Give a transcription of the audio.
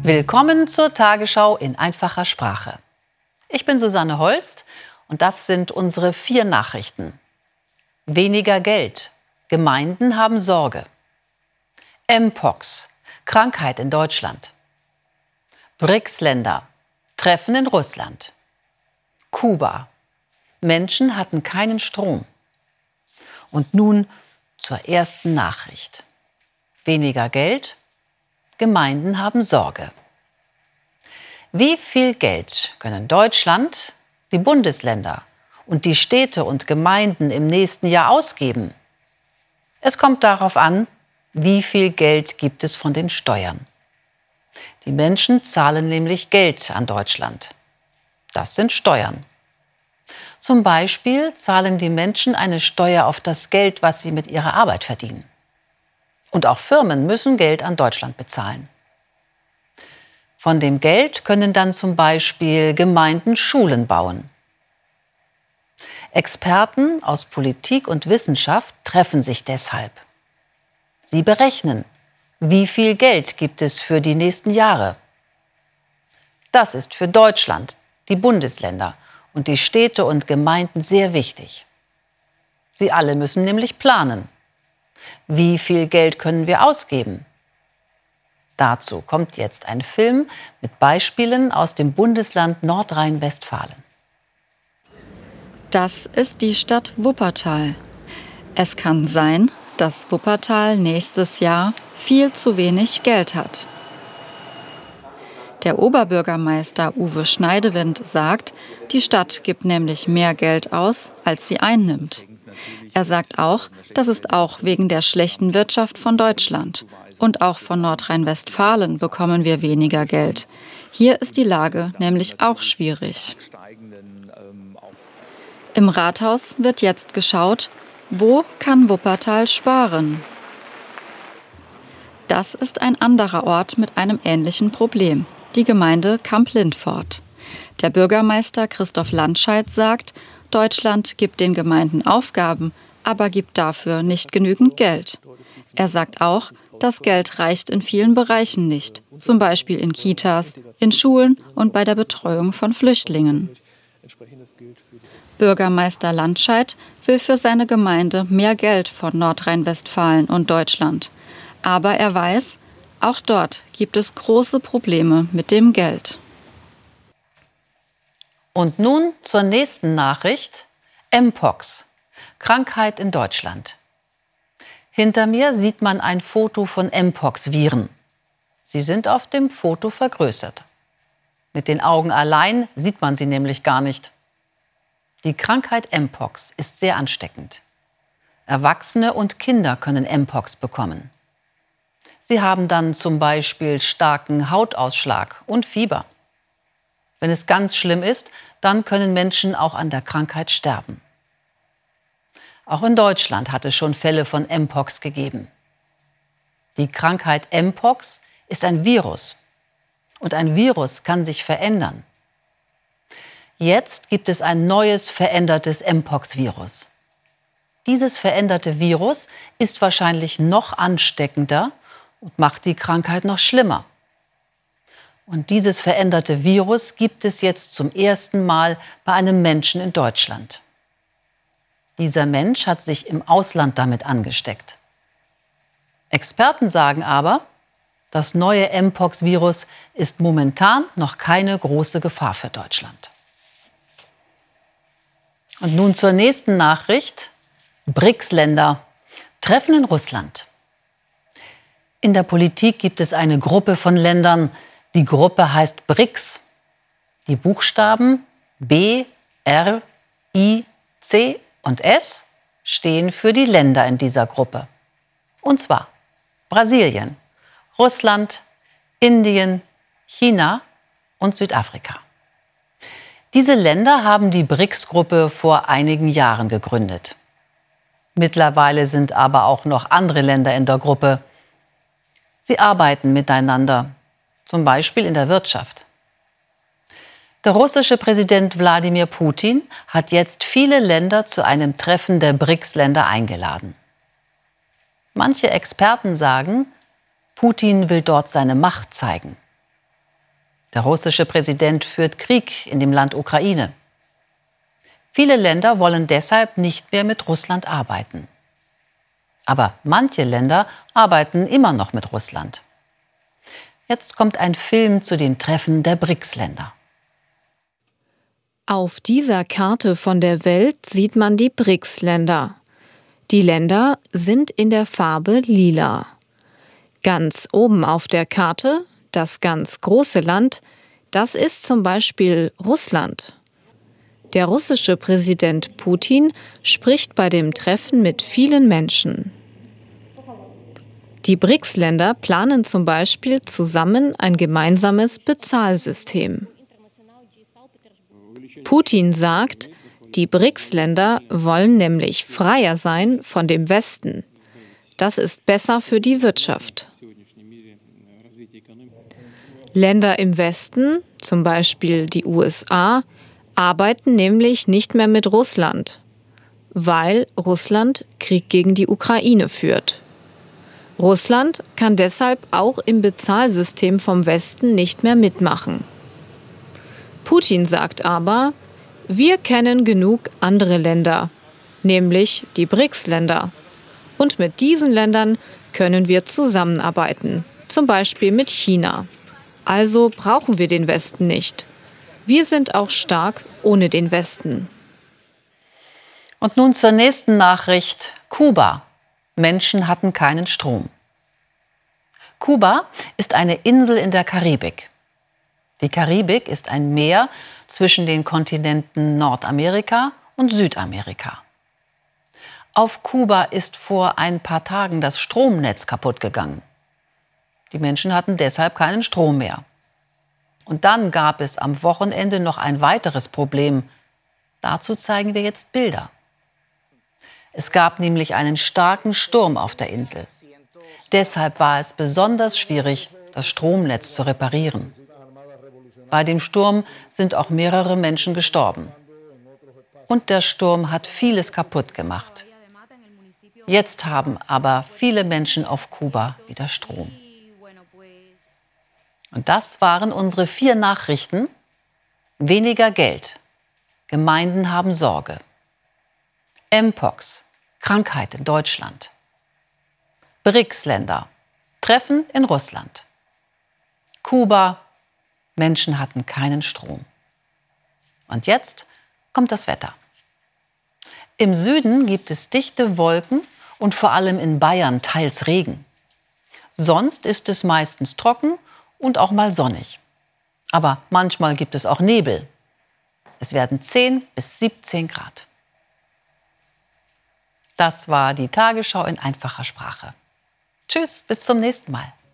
Willkommen zur Tagesschau in einfacher Sprache. Ich bin Susanne Holst und das sind unsere 4 Nachrichten. Weniger Geld. Gemeinden haben Sorge. Mpox. Krankheit in Deutschland. BRICS-Länder. Treffen in Russland. Kuba. Menschen hatten keinen Strom. Und nun zur ersten Nachricht. Weniger Geld. Gemeinden haben Sorge. Wie viel Geld können Deutschland, die Bundesländer und die Städte und Gemeinden im nächsten Jahr ausgeben? Es kommt darauf an, wie viel Geld gibt es von den Steuern. Die Menschen zahlen nämlich Geld an Deutschland. Das sind Steuern. Zum Beispiel zahlen die Menschen eine Steuer auf das Geld, was sie mit ihrer Arbeit verdienen. Und auch Firmen müssen Geld an Deutschland bezahlen. Von dem Geld können dann zum Beispiel Gemeinden Schulen bauen. Experten aus Politik und Wissenschaft treffen sich deshalb. Sie berechnen, wie viel Geld gibt es für die nächsten Jahre. Das ist für Deutschland, die Bundesländer und die Städte und Gemeinden sehr wichtig. Sie alle müssen nämlich planen. Wie viel Geld können wir ausgeben? Dazu kommt jetzt ein Film mit Beispielen aus dem Bundesland Nordrhein-Westfalen. Das ist die Stadt Wuppertal. Es kann sein, dass Wuppertal nächstes Jahr viel zu wenig Geld hat. Der Oberbürgermeister Uwe Schneidewind sagt, die Stadt gibt nämlich mehr Geld aus, als sie einnimmt. Er sagt auch, das ist auch wegen der schlechten Wirtschaft von Deutschland. Und auch von Nordrhein-Westfalen bekommen wir weniger Geld. Hier ist die Lage nämlich auch schwierig. Im Rathaus wird jetzt geschaut, wo kann Wuppertal sparen? Das ist ein anderer Ort mit einem ähnlichen Problem, die Gemeinde Kamp-Lindfort. Der Bürgermeister Christoph Landscheid sagt, Deutschland gibt den Gemeinden Aufgaben, aber gibt dafür nicht genügend Geld. Er sagt auch, das Geld reicht in vielen Bereichen nicht, zum Beispiel in Kitas, in Schulen und bei der Betreuung von Flüchtlingen. Bürgermeister Landscheid will für seine Gemeinde mehr Geld von Nordrhein-Westfalen und Deutschland. Aber er weiß, auch dort gibt es große Probleme mit dem Geld. Und nun zur nächsten Nachricht. Mpox. Krankheit in Deutschland. Hinter mir sieht man ein Foto von Mpox-Viren. Sie sind auf dem Foto vergrößert. Mit den Augen allein sieht man sie nämlich gar nicht. Die Krankheit Mpox ist sehr ansteckend. Erwachsene und Kinder können Mpox bekommen. Sie haben dann zum Beispiel starken Hautausschlag und Fieber. Wenn es ganz schlimm ist, dann können Menschen auch an der Krankheit sterben. Auch in Deutschland hat es schon Fälle von Mpox gegeben. Die Krankheit Mpox ist ein Virus. Und ein Virus kann sich verändern. Jetzt gibt es ein neues, verändertes Mpox-Virus. Dieses veränderte Virus ist wahrscheinlich noch ansteckender und macht die Krankheit noch schlimmer. Und dieses veränderte Virus gibt es jetzt zum ersten Mal bei einem Menschen in Deutschland. Dieser Mensch hat sich im Ausland damit angesteckt. Experten sagen aber, das neue Mpox-Virus ist momentan noch keine große Gefahr für Deutschland. Und nun zur nächsten Nachricht. BRICS-Länder treffen in Russland. In der Politik gibt es eine Gruppe von Ländern. Die Gruppe heißt BRICS. Die Buchstaben B, R, I, C und S stehen für die Länder in dieser Gruppe. Und zwar Brasilien, Russland, Indien, China und Südafrika. Diese Länder haben die BRICS-Gruppe vor einigen Jahren gegründet. Mittlerweile sind aber auch noch andere Länder in der Gruppe. Sie arbeiten miteinander, zum Beispiel in der Wirtschaft. Der russische Präsident Wladimir Putin hat jetzt viele Länder zu einem Treffen der BRICS-Länder eingeladen. Manche Experten sagen, Putin will dort seine Macht zeigen. Der russische Präsident führt Krieg in dem Land Ukraine. Viele Länder wollen deshalb nicht mehr mit Russland arbeiten. Aber manche Länder arbeiten immer noch mit Russland. Jetzt kommt ein Film zu dem Treffen der BRICS-Länder. Auf dieser Karte von der Welt sieht man die BRICS-Länder. Die Länder sind in der Farbe lila. Ganz oben auf der Karte, das ganz große Land, das ist zum Beispiel Russland. Der russische Präsident Putin spricht bei dem Treffen mit vielen Menschen. Die BRICS-Länder planen zum Beispiel zusammen ein gemeinsames Bezahlsystem. Putin sagt, die BRICS-Länder wollen nämlich freier sein von dem Westen. Das ist besser für die Wirtschaft. Länder im Westen, zum Beispiel die USA, arbeiten nämlich nicht mehr mit Russland, weil Russland Krieg gegen die Ukraine führt. Russland kann deshalb auch im Bezahlsystem vom Westen nicht mehr mitmachen. Putin sagt aber, wir kennen genug andere Länder, nämlich die BRICS-Länder. Und mit diesen Ländern können wir zusammenarbeiten, zum Beispiel mit China. Also brauchen wir den Westen nicht. Wir sind auch stark ohne den Westen. Und nun zur nächsten Nachricht. Kuba. Menschen hatten keinen Strom. Kuba ist eine Insel in der Karibik. Die Karibik ist ein Meer zwischen den Kontinenten Nordamerika und Südamerika. Auf Kuba ist vor ein paar Tagen das Stromnetz kaputt gegangen. Die Menschen hatten deshalb keinen Strom mehr. Und dann gab es am Wochenende noch ein weiteres Problem. Dazu zeigen wir jetzt Bilder. Es gab nämlich einen starken Sturm auf der Insel. Deshalb war es besonders schwierig, das Stromnetz zu reparieren. Bei dem Sturm sind auch mehrere Menschen gestorben. Und der Sturm hat vieles kaputt gemacht. Jetzt haben aber viele Menschen auf Kuba wieder Strom. Und das waren unsere 4 Nachrichten. Weniger Geld. Gemeinden haben Sorge. Mpox. Krankheit in Deutschland. BRICS-Länder. Treffen in Russland. Kuba. Menschen hatten keinen Strom. Und jetzt kommt das Wetter. Im Süden gibt es dichte Wolken und vor allem in Bayern teils Regen. Sonst ist es meistens trocken und auch mal sonnig. Aber manchmal gibt es auch Nebel. Es werden 10 bis 17 Grad. Das war die Tagesschau in einfacher Sprache. Tschüss, bis zum nächsten Mal.